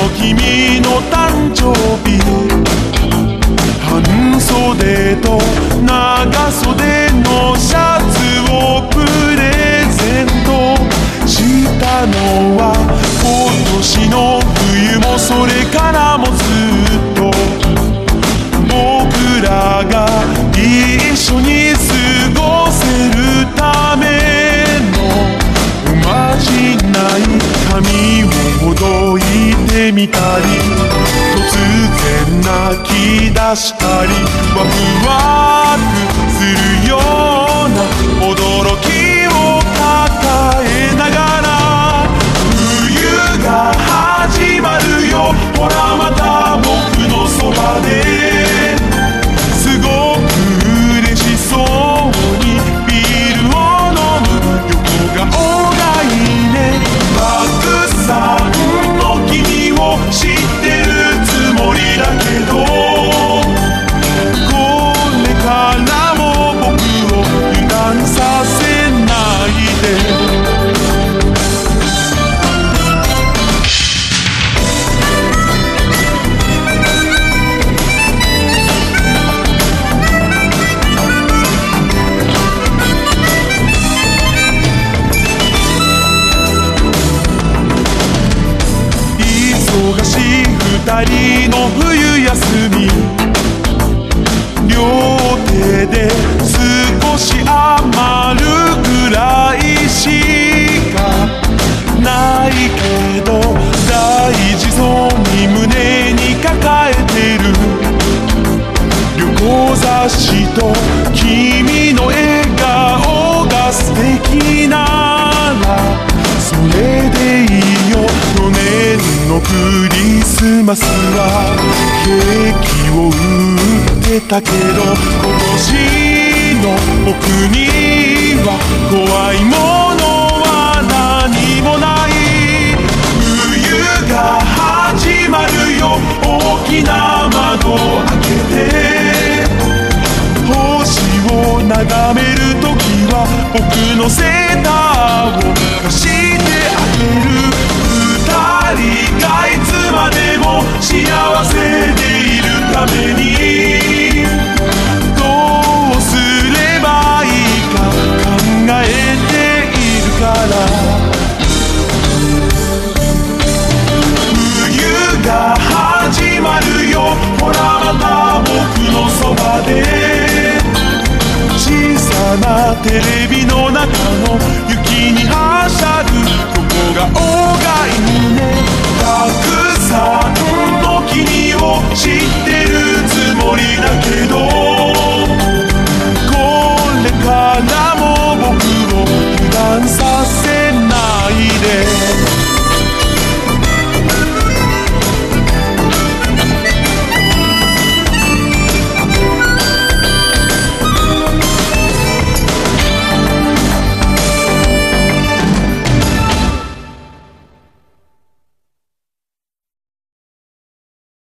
君の誕生日、半袖と長袖のシャツをプレゼントしたのは、今年の冬もそれからもずっと僕らが一緒に過ごせるためのおまじない髪をほどいてみたり、突然泣き出したり、ワクワクするような驚きを抱えながら、冬が始まるよ、ほらまた僕のそばですごく嬉しそうにビールを飲む横顔がいいね。たくさんの君を知ってるつもりだけど、これからも僕を油断させないで。忙しい二人の冬休み、両手で少し余るぐらいしかないけど、大事そうに胸に抱えてる旅行雑誌と君の笑顔が素敵ならそれでいいよ。去年のクリスマスはケーキを売ってたけど、今年の僕には怖いものは何もない。冬が始まるよ、大きな窓を開けて星を眺めるときは僕のセーターを貸してあげる。二人がいつまでも幸せでいるためにどうすればいいか考えているから。冬が始まるよ、ほらまた僕のそばで小さなテレビの中の雪にはしゃぐ横顔がいいね。たくさんの君を知ってるつもりだけど